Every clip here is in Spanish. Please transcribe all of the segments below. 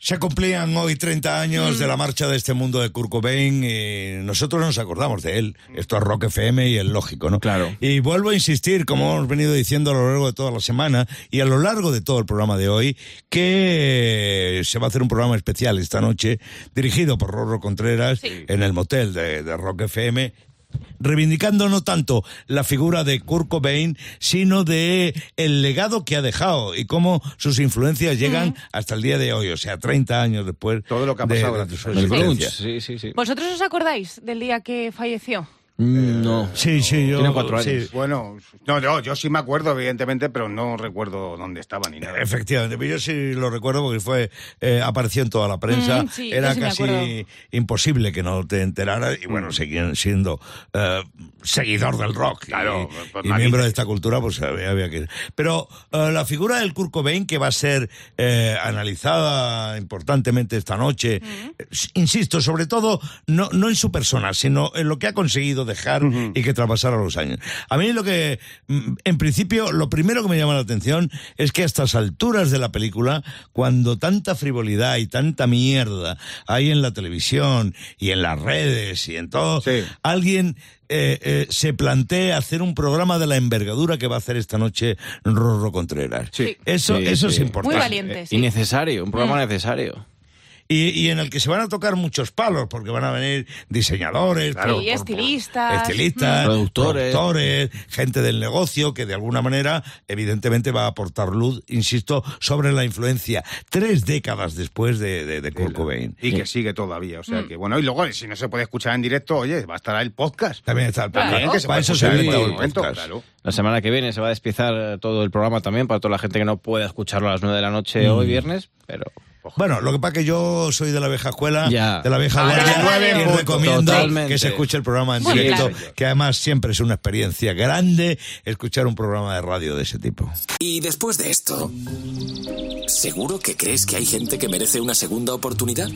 Se cumplían hoy 30 años de la marcha de este mundo de Kurt Cobain y nosotros nos acordamos de él. Esto es Rock FM y es lógico, ¿no? Claro. Y vuelvo a insistir, como hemos venido diciendo a lo largo de toda la semana y a lo largo de todo el programa de hoy, que se va a hacer un programa especial esta noche dirigido por Rorro Contreras en el motel de Rock FM, reivindicando no tanto la figura de Kurt Cobain, sino de el legado que ha dejado y cómo sus influencias llegan hasta el día de hoy, o sea, 30 años después. Todo lo que ha pasado de su El grunge, existencia. sí. ¿Vosotros os acordáis del día que falleció? No. Sí, yo... Tiene 4 años. sí. Bueno, no, yo sí me acuerdo, evidentemente, pero no recuerdo dónde estaba ni nada. Efectivamente, pero yo sí lo recuerdo porque apareció en toda la prensa, sí, era yo sí me casi acuerdo. imposible que no te enteraras, y bueno, seguían siendo seguidor del rock Claro, pues, y miembro de esta cultura, pues había que... Pero la figura del Kurt Cobain, que va a ser analizada importantemente esta noche, insisto, sobre todo, no en su persona, sino en lo que ha conseguido dejar y que traspasara los años. A mí lo que, en principio, lo primero que me llama la atención es que a estas alturas de la película, cuando tanta frivolidad y tanta mierda hay en la televisión y en las redes y en todo, alguien se plantea hacer un programa de la envergadura que va a hacer esta noche Rorro Contreras. Eso es importante. Muy valiente, sí. Y necesario, un programa necesario. Y en el que se van a tocar muchos palos, porque van a venir diseñadores, Sí, estilistas, productores, gente del negocio que de alguna manera evidentemente va a aportar luz, insisto, sobre la influencia 3 décadas después de Kurt Cobain. Y que sigue todavía, o sea que bueno, y luego si no se puede escuchar en directo, oye, va a estar ahí el podcast. También está el podcast. También, que se Para puede eso escuchar se en ha todo inventado el momento, podcast. claro. La semana que viene se va a despiezar todo el programa también para toda la gente que no pueda escucharlo a las 9 de la noche hoy viernes, pero... Bueno, lo que pasa es que yo soy de la vieja escuela, Ya. de la vieja de la guardia, radio. y recomiendo Totalmente. que se escuche el programa en Muy directo, bien. que además siempre es una experiencia grande escuchar un programa de radio de ese tipo. Y después de esto, ¿seguro que crees que hay gente que merece una segunda oportunidad?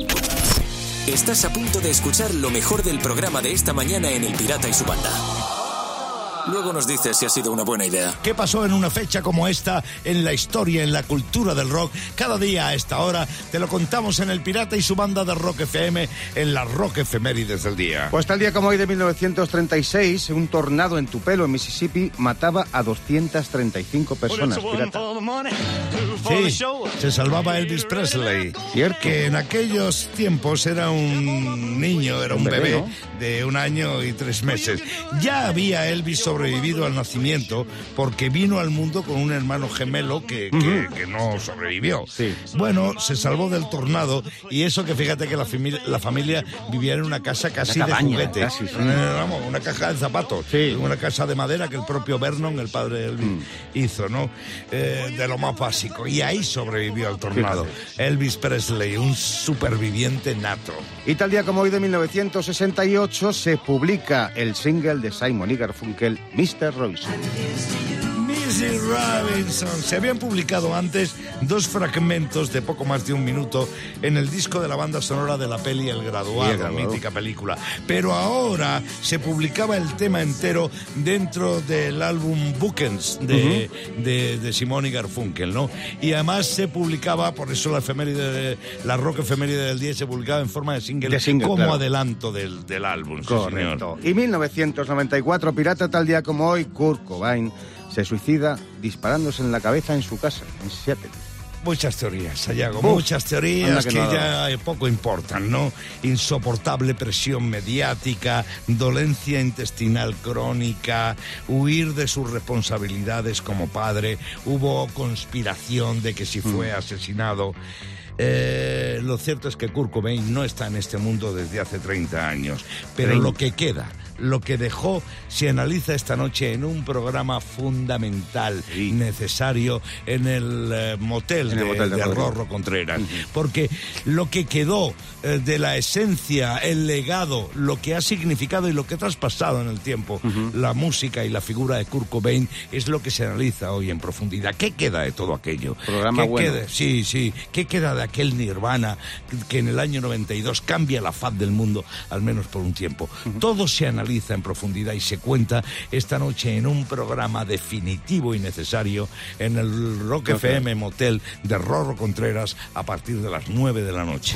Estás a punto de escuchar lo mejor del programa de esta mañana en El Pirata y su Banda. Luego nos dices si ha sido una buena idea. ¿Qué pasó en una fecha como esta en la historia, en la cultura del rock? Cada día a esta hora te lo contamos en El Pirata y su Banda de Rock FM, en las Rock Efemérides del día. Pues tal día como hoy de 1936, un tornado en Tupelo, en Mississippi, mataba a 235 personas, pirata. Sí, se salvaba Elvis Presley, que en aquellos tiempos era un niño, era un bebé, ¿no? de 1 año y 3 meses. Ya había Elvis sobrevivido al nacimiento porque vino al mundo con un hermano gemelo que no sobrevivió. Sí. Bueno, se salvó del tornado y eso que fíjate que la familia vivía en una casa casi Una cabaña, de juguete. casi, sí. Vamos, una caja de zapatos. Sí. Una casa de madera que el propio Vernon, el padre de Elvis, hizo, ¿no? De lo más básico. Y ahí sobrevivió al tornado. Elvis Presley, un superviviente nato. Y tal día como hoy de 1968 se publica el single de Simon y Garfunkel, Mr. Robinson. Missy Robinson. Se habían publicado antes 2 fragmentos de poco más de 1 minuto en el disco de la banda sonora de la peli El Graduado, mítica película. Pero ahora se publicaba el tema entero dentro del álbum Bookends de Simon y Garfunkel, ¿no? Y además se publicaba, por eso la rock efeméride del día se publicaba en forma de single, como claro. adelanto del álbum. Sí, Correcto. señor. Y 1994, pirata, tal día como hoy, Kurt Cobain se suicida disparándose en la cabeza en su casa, en Seattle. Muchas teorías, Sayago, muchas teorías que ya poco importan, ¿no? Insoportable presión mediática, dolencia intestinal crónica, huir de sus responsabilidades como padre, hubo conspiración de que si fue asesinado. Lo cierto es que Kurt Cobain no está en este mundo desde hace 30 años, pero lo que queda, lo que dejó, se analiza esta noche en un programa fundamental, necesario, en el motel de Rorro Contreras. Porque lo que quedó de la esencia, el legado, lo que ha significado y lo que ha traspasado en el tiempo, la música y la figura de Kurt Cobain, es lo que se analiza hoy en profundidad. ¿Qué queda de todo aquello? Programa bueno. ¿Qué queda de aquel Nirvana que en el año 92 cambia la faz del mundo, al menos por un tiempo? Todo se analiza analiza en profundidad y se cuenta esta noche en un programa definitivo y necesario en el Rock FM Motel de Rorro Contreras a partir de las 9 de la noche.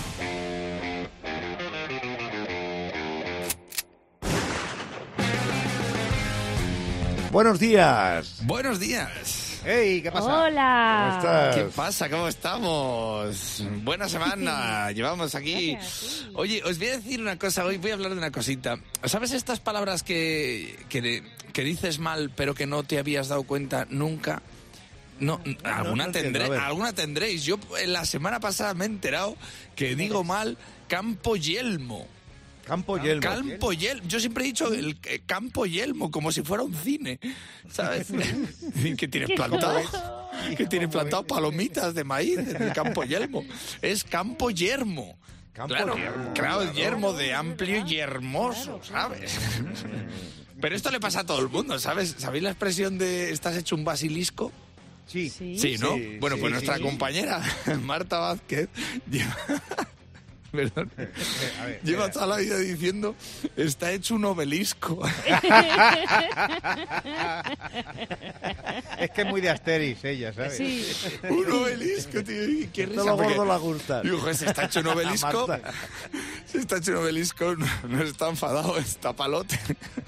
Buenos días. Buenos días. ¡Hey! ¿Qué pasa? Hola. ¿Cómo estás? ¿Qué pasa? ¿Cómo estamos? Buena semana. Llevamos aquí. Oye, os voy a decir una cosa. Hoy voy a hablar de una cosita. ¿Sabes estas palabras que dices mal, pero que no te habías dado cuenta nunca? No, alguna tendréis. Yo la semana pasada me he enterado que digo mal Campo Yelmo. Campo Yelmo. Campo Yelmo. Yo siempre he dicho el Campo Yelmo, como si fuera un cine, ¿sabes? Que tienes plantado. Que tienes plantado palomitas de maíz en el Campo Yelmo. Es Campo Yermo. Claro, yermo de amplio y hermoso, ¿sabes? Pero esto le pasa a todo el mundo, ¿sabes? ¿Sabéis la expresión de estás hecho un basilisco? Sí, ¿no? Bueno, pues nuestra compañera Marta Vázquez lleva toda la vida diciendo está hecho un obelisco. Es que es muy de Asterix ella, ¿sabes? Sí. Un obelisco, tío. Qué risa. Todo lo gordo le gusta. Digo, se está hecho un obelisco. Se está hecho un obelisco, no está enfadado, está palote.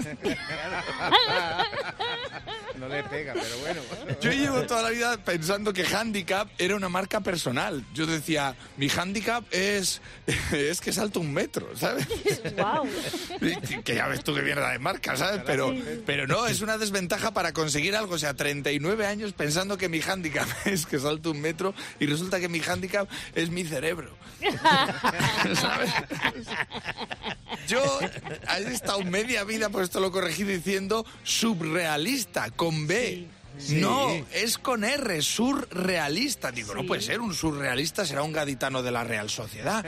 No le pega, pero bueno. Yo llevo toda la vida pensando que handicap era una marca personal. Yo decía, mi handicap es que salto 1 metro, ¿sabes? Wow. Que ya ves tú que mierda de marca, ¿sabes? Pero no, es una desventaja para conseguir algo. O sea, 39 años pensando que mi handicap es que salto 1 metro y resulta que mi handicap es mi cerebro. ¿Sabes? Yo he estado media vida, por esto lo he corregido, diciendo subrealista, con B. Sí. No, es con R, surrealista. Digo, no puede ser, un surrealista será un gaditano de la Real Sociedad.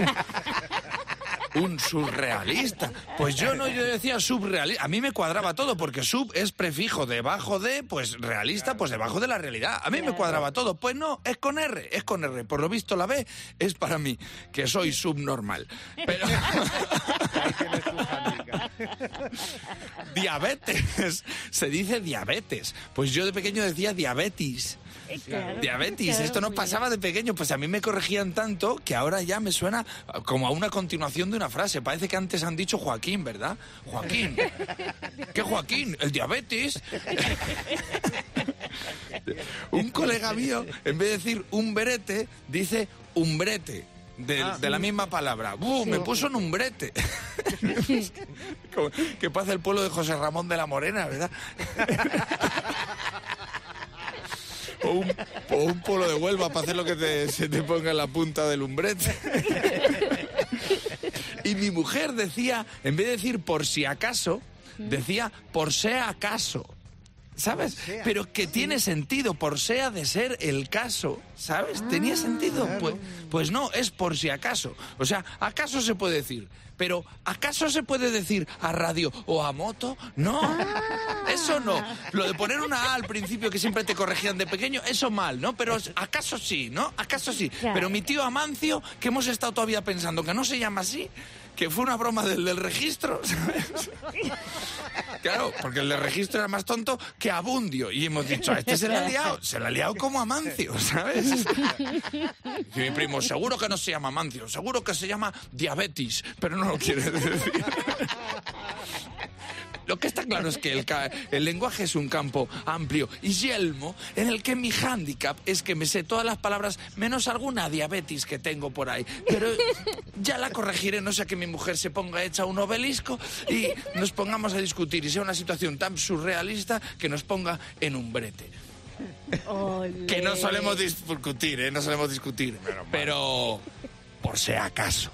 Un surrealista. Pues yo decía subrealista. A mí me cuadraba todo, porque sub es prefijo debajo de, pues realista, pues debajo de la realidad. A mí me cuadraba todo. Pues no, es con R. Por lo visto la B es para mí, que soy subnormal. Pero... Diabetes. Se dice diabetes. Pues yo de pequeño decía diabetes. Claro, Diabetes, claro, esto no pasaba de pequeño, pues a mí me corregían tanto que ahora ya me suena como a una continuación de una frase. Parece que antes han dicho Joaquín, ¿verdad? Joaquín. ¿Qué Joaquín? El diabetes. Un colega mío, en vez de decir umbrete, dice umbrete. De la misma palabra. Me puso en umbrete. Que pasa el pueblo de José Ramón de la Morena, ¿verdad? O un pueblo de Huelva para hacer lo que se te ponga en la punta del umbrete. Y mi mujer decía, en vez de decir por si acaso, decía por sea acaso. ¿Sabes? Pero que tiene sentido, por sea de ser el caso, ¿sabes? ¿Tenía sentido? Claro. Pues no, es por si acaso. O sea, ¿acaso se puede decir? Pero ¿acaso se puede decir a radio o a moto? No, eso no. Lo de poner una A al principio que siempre te corregían de pequeño, eso mal, ¿no? Pero ¿acaso sí, no? ¿Acaso sí? Claro. Pero mi tío Amancio, que hemos estado todavía pensando que no se llama así, que fue una broma del registro, ¿sabes? Claro, porque el del registro era más tonto que Abundio. Y hemos dicho, a este se la ha liado como Amancio, ¿sabes? Y mi primo, seguro que no se llama Amancio, seguro que se llama diabetes, pero no lo quiere decir. Lo que está claro es que el lenguaje es un campo amplio y yelmo en el que mi hándicap es que me sé todas las palabras menos alguna diabetes que tengo por ahí. Pero ya la corregiré, no sea que mi mujer se ponga hecha un obelisco y nos pongamos a discutir y sea una situación tan surrealista que nos ponga en un brete. Olé. Que no solemos discutir, no solemos discutir, pero por si acaso.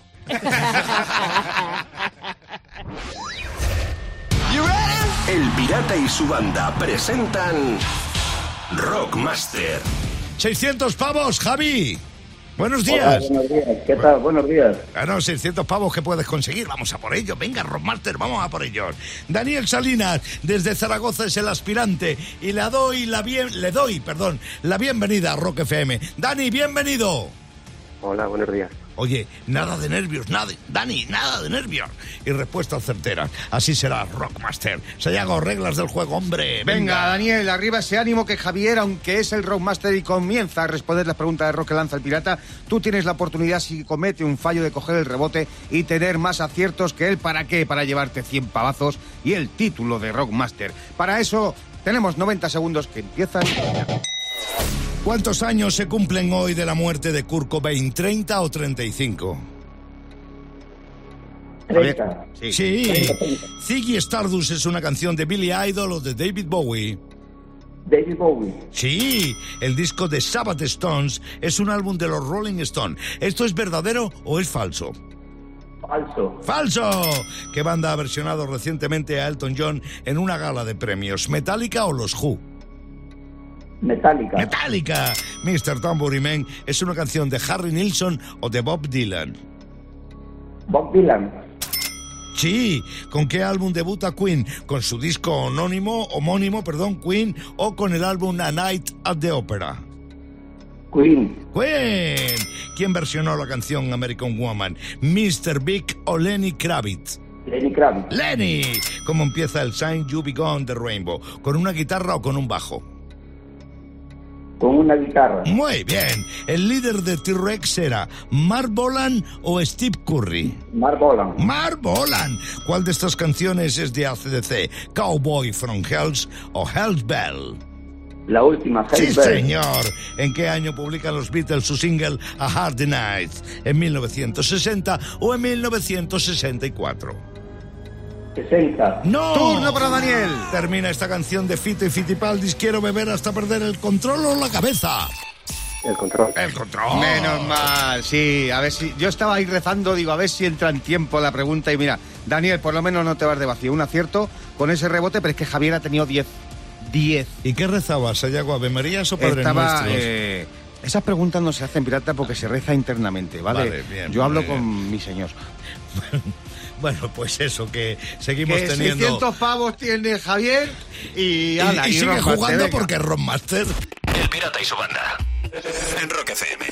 El Pirata y su banda presentan Rockmaster. 600 pavos, Javi. Buenos días. Hola, buenos días. ¿Qué tal? Buenos días. Claro, 600 pavos que puedes conseguir. Vamos a por ello. Venga, Rockmaster, vamos a por ellos. Daniel Salinas, desde Zaragoza, es el aspirante. Y le doy la bienvenida a Rock FM. Dani, bienvenido. Hola, buenos días. Oye, nada de nervios, Dani, nada de nervios. Y respuestas certeras. Así será Rockmaster. Sayago, reglas del juego, hombre. Venga, Daniel, arriba ese ánimo que Javier, aunque es el Rockmaster y comienza a responder las preguntas de rock que lanza el pirata, tú tienes la oportunidad, si comete un fallo, de coger el rebote y tener más aciertos que él. ¿Para qué? Para llevarte 100 pavazos y el título de Rockmaster. Para eso tenemos 90 segundos que empiezan. ¿Cuántos años se cumplen hoy de la muerte de Kurt Cobain? ¿30 o 35? 30. Sí. Ziggy Stardust es una canción de Billy Idol o de David Bowie. David Bowie. Sí, el disco de Sabbath Stones es un álbum de los Rolling Stones. ¿Esto es verdadero o es falso? Falso. ¡Falso! ¿Qué banda ha versionado recientemente a Elton John en una gala de premios? ¿Metallica o los Who? Metallica. ¡Metallica! Mr. Tambourine Man es una canción de Harry Nilsson o de Bob Dylan. Bob Dylan. Sí, ¿con qué álbum debuta Queen? ¿Con su disco homónimo, Queen, o con el álbum A Night at the Opera? Queen. Queen. ¿Quién versionó la canción American Woman? ¿Mr. Big o Lenny Kravitz? Lenny Kravitz. ¡Lenny! ¿Cómo empieza el Sign You Be Gone de Rainbow? ¿Con una guitarra o con un bajo? Con una guitarra. Muy bien. ¿El líder de T-Rex era Mark Bolan o Steve Curry? Mark Bolan. Mark Bolan. ¿Cuál de estas canciones es de AC/DC? ¿Cowboy from Hells o Hell's Bell? La última, Sí, Hell's Bell. señor. ¿En qué año publican los Beatles su single A Hard Night? ¿En 1960 o en 1964? 60. ¡No! Turno para Daniel. Termina esta canción de Fito y Fitipaldis. Quiero beber hasta perder el control o la cabeza. El control. El control. Menos mal, sí. A ver si... Yo estaba ahí rezando, digo, a ver si entra en tiempo la pregunta. Y mira, Daniel, por lo menos no te vas de vacío. Un acierto con ese rebote, pero es que Javier ha tenido 10. 10. ¿Y qué rezabas, Sayago? ¿Ave Marías o Padre Estaba... Nuestros? Esas preguntas no se hacen, pirata, porque se reza internamente, ¿vale? Vale, bien, Yo hablo muy bien. con mi señor. Bueno, pues eso, que seguimos Que teniendo... 600 pavos tiene Javier y... ala, y sigue Rockmaster, jugando venga. porque es Rockmaster. El Pirata y su banda. En Rock FM.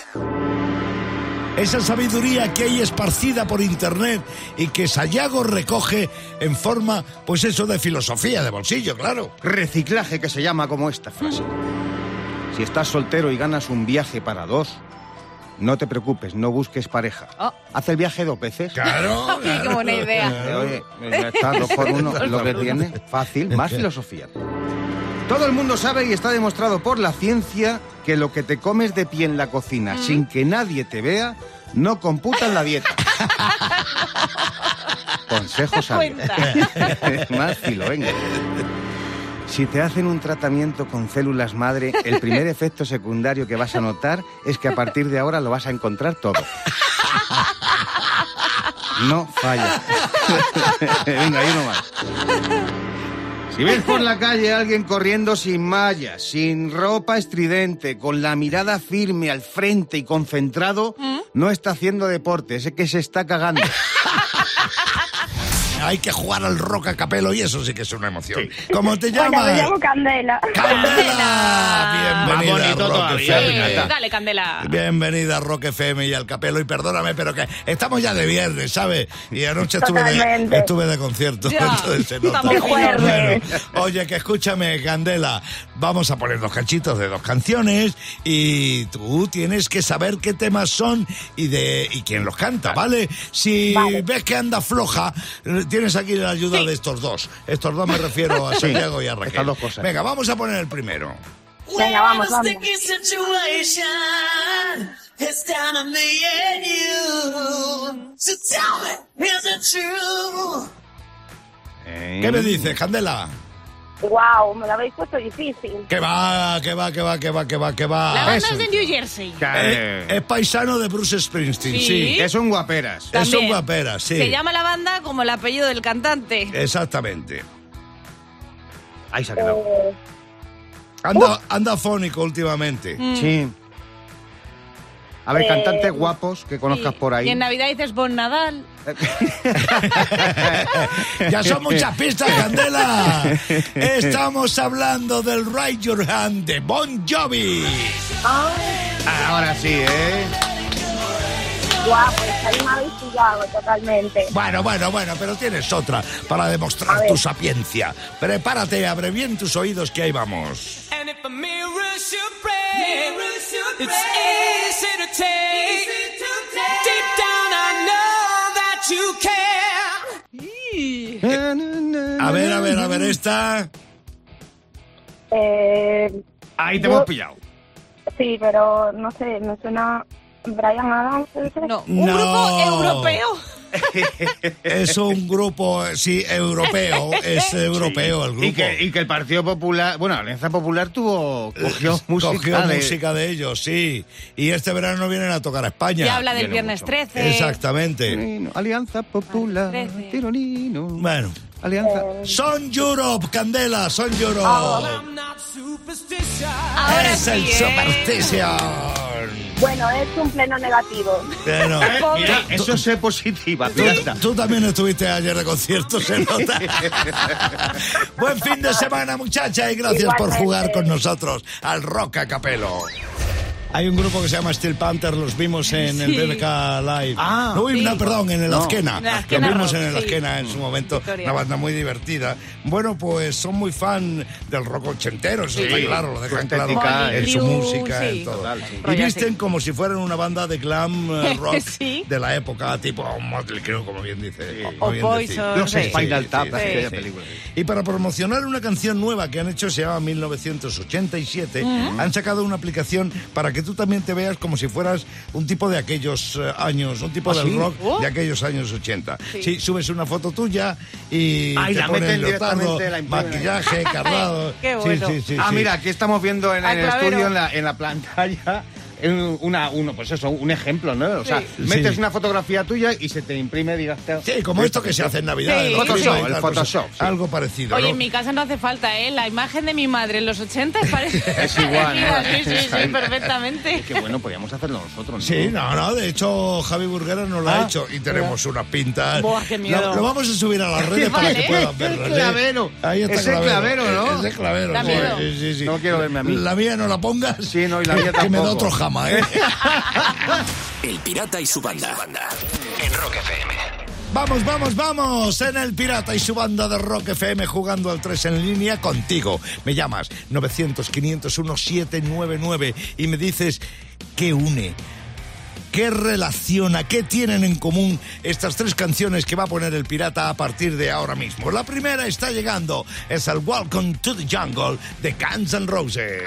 Esa sabiduría que hay esparcida por internet y que Sayago recoge en forma, pues eso, de filosofía de bolsillo, claro. Reciclaje, que se llama como esta frase. Si estás soltero y ganas un viaje para dos, no te preocupes, no busques pareja. Oh. Haz el viaje 2 veces. Claro. Qué buena idea. Oye, ya está, 2 por 1, lo que tiene. Fácil, más filosofía. Todo el mundo sabe y está demostrado por la ciencia que lo que te comes de pie en la cocina sin que nadie te vea no computa en la dieta. Consejo sabio. Más filo, venga. Si te hacen un tratamiento con células madre, el primer efecto secundario que vas a notar es que a partir de ahora lo vas a encontrar todo. No falla. Venga, hay uno más. Si ves por la calle a alguien corriendo sin mallas, sin ropa estridente, con la mirada firme al frente y concentrado, no está haciendo deporte, es que se está cagando. Hay que jugar al rock a capelo y eso sí que es una emoción. ¿Cómo te llamas? Bueno, me llamo Candela. ¡Candela! Más Bienvenida bonito a Rock todavía, FM. Dale, Candela. Bienvenida a Rock FM y al capelo. Y perdóname, pero que estamos ya de viernes, ¿sabes? Y anoche estuve Totalmente. de concierto. Ya, Entonces se nota. estamos finos. Bueno, oye, que escúchame, Candela. Vamos a poner 2 cachitos de 2 canciones y tú tienes que saber qué temas son y quién los canta, ¿vale? Si ves que anda floja, tienes aquí la ayuda de estos dos. Estos dos me refiero a Santiago y a Raquel. Estas 2 cosas. Venga, vamos a poner el primero. Venga, vamos, vamos. ¿Qué me dices, Candela? Wow, me lo habéis puesto difícil. Que va. La banda es de New Jersey. Es paisano de Bruce Springsteen, Sí. sí. Que son guaperas. Son También. guaperas, sí. Se llama la banda como el apellido del cantante. Exactamente. Ahí se ha quedado. Anda fónico últimamente. Sí. A ver, cantantes guapos que conozcas Sí. por ahí. Y en Navidad dices Bon Nadal. Ya son muchas pistas, Candela. Estamos hablando del Raise Your Hand de Bon Jovi. Ahora sí, ¿eh? Guau, pues ahí me habéis pillado totalmente. Bueno, pero tienes otra para demostrar tu sapiencia. Prepárate, abre bien tus oídos que ahí vamos. And if a mirror should break, it's easy to take. Deep down I know that you care. A ver, esta. Ahí te hemos pillado. Sí, pero no sé, me suena Brian Adams. No, un grupo europeo. Es un grupo, sí, europeo. Es europeo el grupo. Y que el Partido Popular, bueno, la Alianza Popular cogió música de ellos, sí. Y este verano vienen a tocar a España. Y habla del viernes 13. Exactamente. Alianza Popular, tironino. Bueno. Alianza. Son Europe, Candela, Son Europe. Ahora es el sí, Superstition. Bueno, es un pleno negativo. Bueno, mira, eso es positiva. Tú también estuviste ayer de concierto, se nota. Buen fin de semana, muchacha, y gracias por jugar con nosotros al Rock a Capelo. Hay un grupo que se llama Steel Panther, los vimos en el BBK Live. En el Azkena. Los vimos en el Azkena en su momento, Victoria. Una banda muy divertida. Bueno, pues son muy fan del rock ochentero, eso está claro, lo dejan claro en su música, en todo. Y visten como si fueran una banda de glam rock de la época, tipo Motley Crue, como bien dice. O Poison. Los Spinal Tap, aquella película. Y para promocionar una canción nueva que han hecho, se llama 1987, han sacado una aplicación para que tú también te veas como si fueras un tipo de aquellos años, un tipo del rock de aquellos años 80. Sí, subes una foto tuya y te ponen leotardo, maquillaje, cargado. Qué bueno. Sí. Mira, aquí estamos viendo en el Clavero. estudio, en la pantalla, un ejemplo, ¿no? O sea, metes una fotografía tuya y se te imprime, Sí, como esto que se hace en Navidad. Sí. El Photoshop. Sí. Algo parecido, Oye, ¿no? en mi casa no hace falta, ¿eh? La imagen de mi madre en los 80 Es igual, ¿no? Sí, perfectamente. Qué bueno, podríamos hacerlo nosotros, ¿no? Sí, no, de hecho Javi Burguera nos lo ha hecho y tenemos unas pintas. Buah, qué miedo. Lo vamos a subir a las redes para que puedan verlo. El clavero. Ahí está Ese clavero, ¿no? Ese clavero, Da miedo. sí. No quiero verme a mí. La mía no la pongas. Sí, no, y la mía que me da tampoco. otro jama, ¿eh? El Pirata y su banda. En Rock FM. Vamos, en el Pirata y su banda de Rock FM jugando al 3 en línea contigo. Me llamas 900-501-799 y me dices qué une, qué relaciona, qué tienen en común estas tres canciones que va a poner el Pirata a partir de ahora mismo. La primera está llegando, es el Welcome to the Jungle de Guns N' Roses.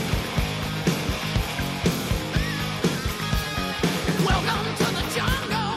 Welcome to the jungle.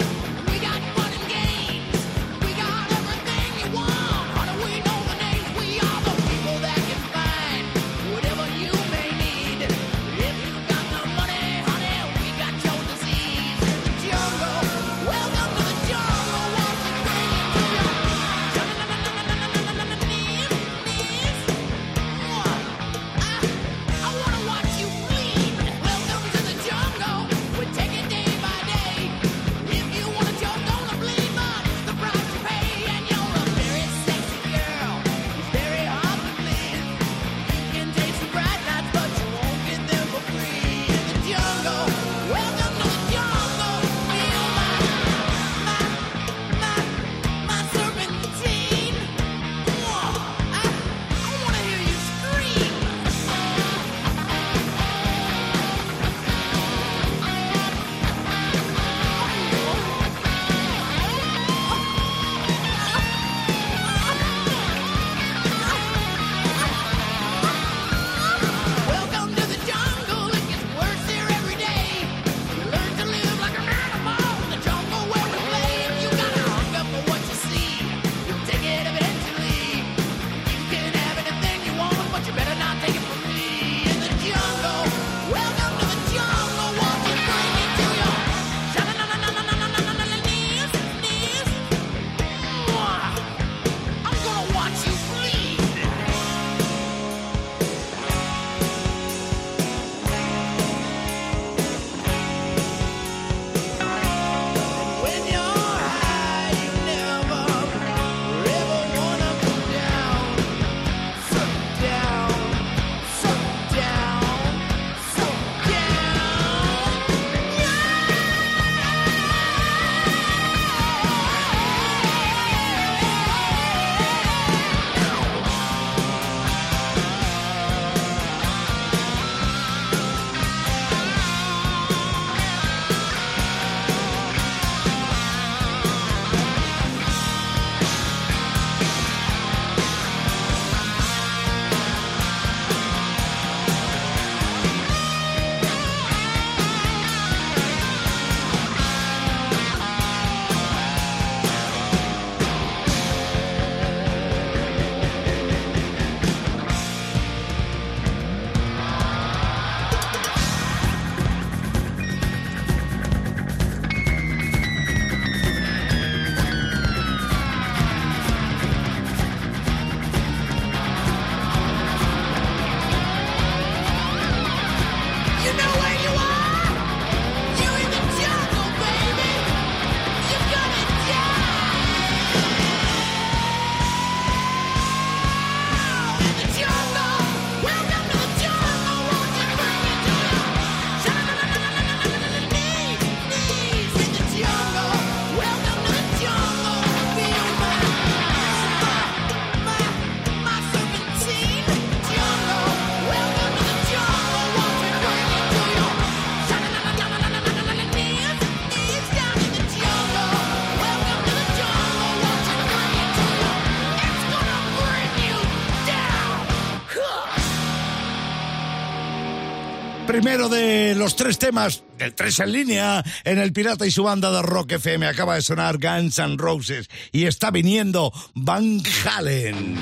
Primero de los 3 temas del 3 en línea en el Pirata y su banda de Rock FM. Acaba de sonar Guns N' Roses y está viniendo Van Halen.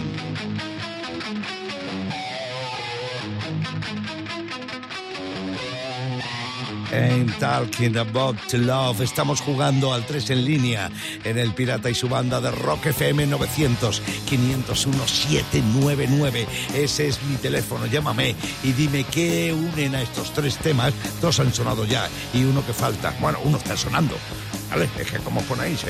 Ain't talking about love. Estamos jugando al 3 en línea en el Pirata y su banda de Rock FM 900-501-799. Ese es mi teléfono, llámame y dime qué unen a estos 3 temas. 2 han sonado ya y uno que falta. Bueno, uno está sonando. Vale, es que como ponéis,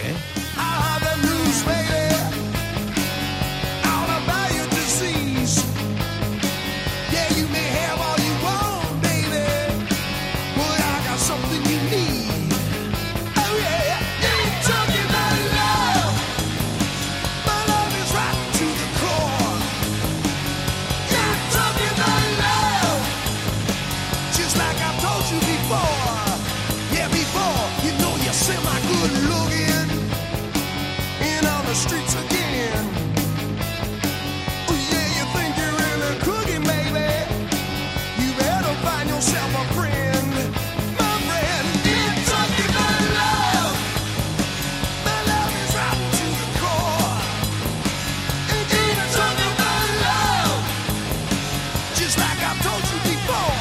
streets again. Oh yeah, you think you're really cooking, baby? You better find yourself a friend, my friend. It's talking about love. My love is rotten to the core. And it's talking about love, just like I've told you before.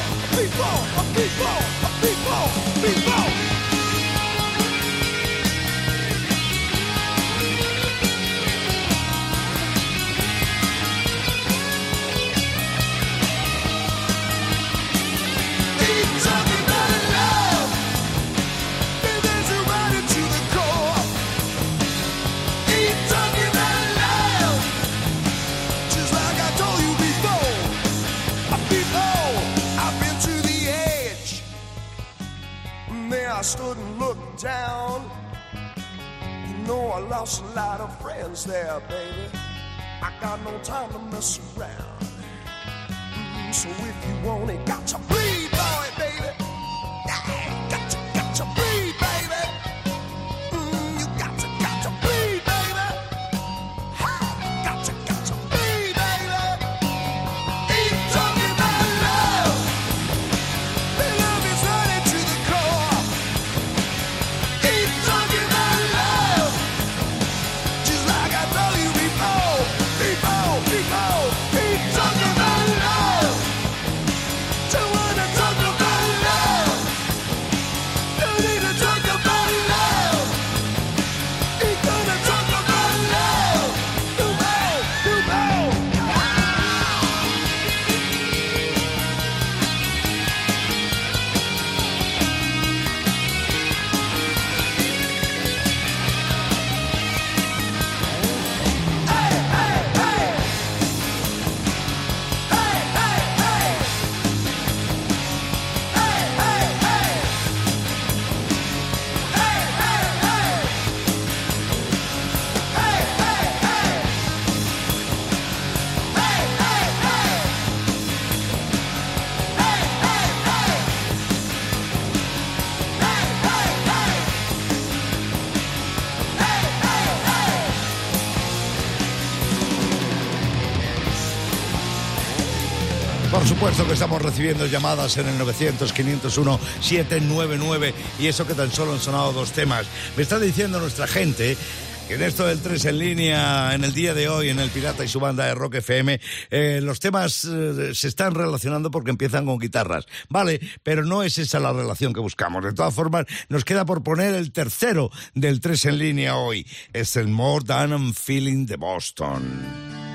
I stood and looked down. You know I lost a lot of friends there, baby. I got no time to mess around. So if you want it, got to bleed for it, baby. Yeah, got to bleed, baby. You got to bleed, baby. Got to bleed, baby. Keep talking about love. The love is running to the core. Keep talking about love. Just like I told you before. Keep talking about love. Don't wanna talk about love. Don't need to talk about love. Ain't gonna talk about love. No more. Por supuesto que estamos recibiendo llamadas en el 900-501-799 y eso que tan solo han sonado 2 temas. Me está diciendo nuestra gente que en esto del 3 en línea, en el día de hoy, en el Pirata y su banda de Rock FM, los temas se están relacionando porque empiezan con guitarras. Vale, pero no es esa la relación que buscamos. De todas formas, nos queda por poner el tercero del 3 en línea hoy. Es el More Than I'm Feeling de Boston.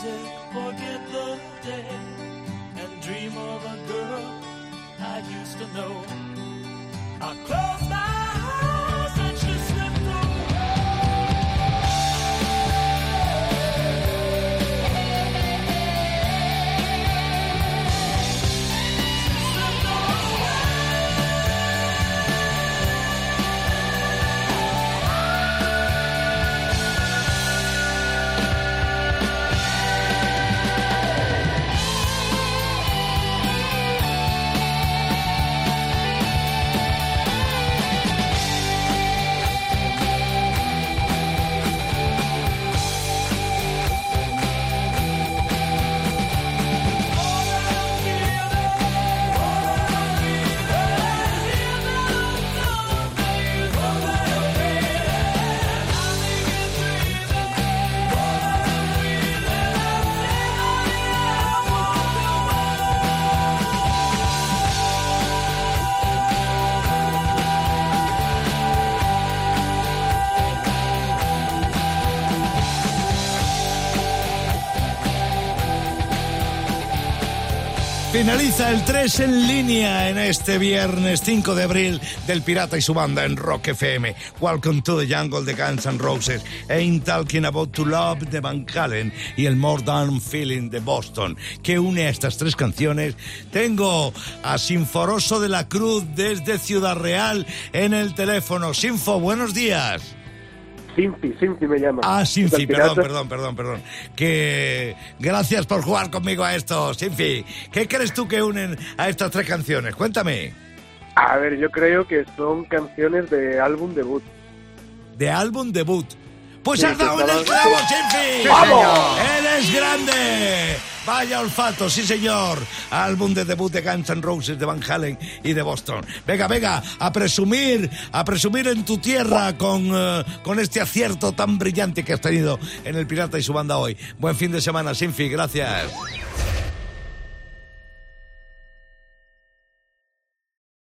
music, forget the day, and dream of a girl I used to know. I close my eyes and she slipped Finaliza el 3 en línea en este viernes 5 de abril del Pirata y su banda en Rock FM. Welcome to the Jungle de Guns N' Roses, Ain't Talking About to Love de Van Halen y el More Than Feeling de Boston. Que une a estas tres canciones. Tengo a Sinforoso de la Cruz desde Ciudad Real en el teléfono. Sinfo, buenos días. Sinfi me llama. Ah, Sinfi, perdón. Que gracias por jugar conmigo a esto, Sinfi. ¿Qué crees tú que unen a estas tres canciones? Cuéntame. A ver, yo creo que son canciones de álbum debut. ¿De álbum debut? Pues sí, has dado en el clavo, Sinfi. ¡Vamos! ¡Él es grande! Vaya olfato, sí señor. Álbum de debut de Guns N' Roses, de Van Halen y de Boston. Venga, a presumir en tu tierra con este acierto tan brillante que has tenido en el Pirata y su banda hoy. Buen fin de semana, Sinfi, gracias.